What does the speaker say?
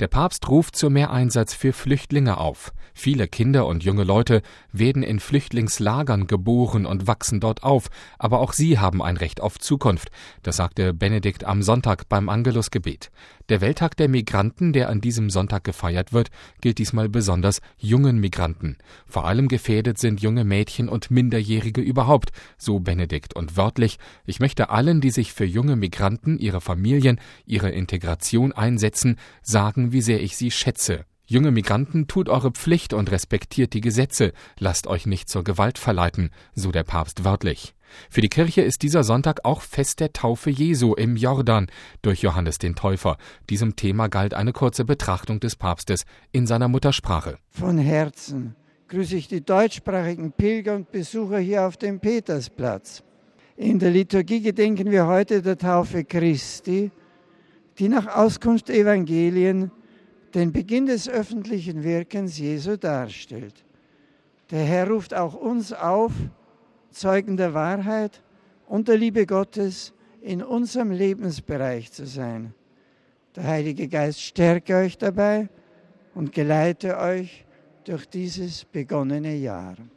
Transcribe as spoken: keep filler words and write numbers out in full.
Der Papst ruft zu mehr Einsatz für Flüchtlinge auf. Viele Kinder und junge Leute werden in Flüchtlingslagern geboren und wachsen dort auf, aber auch sie haben ein Recht auf Zukunft. Das sagte Benedikt am Sonntag beim Angelusgebet. Der Welttag der Migranten, der an diesem Sonntag gefeiert wird, gilt diesmal besonders jungen Migranten. Vor allem gefährdet sind junge Mädchen und Minderjährige überhaupt, so Benedikt. Und wörtlich: Ich möchte allen, die sich für junge Migranten, ihre Familien, ihre Integration einsetzen, sagen, wie sehr ich sie schätze. Junge Migranten, tut eure Pflicht und respektiert die Gesetze, lasst euch nicht zur Gewalt verleiten, so der Papst wörtlich. Für die Kirche ist dieser Sonntag auch Fest der Taufe Jesu im Jordan durch Johannes den Täufer. Diesem Thema galt eine kurze Betrachtung des Papstes in seiner Muttersprache. Von Herzen grüße ich die deutschsprachigen Pilger und Besucher hier auf dem Petersplatz. In der Liturgie gedenken wir heute der Taufe Christi, die nach Auskunft der Evangelien den Beginn des öffentlichen Wirkens Jesu darstellt. Der Herr ruft auch uns auf, Zeugen der Wahrheit und der Liebe Gottes in unserem Lebensbereich zu sein. Der Heilige Geist stärke euch dabei und geleite euch durch dieses begonnene Jahr.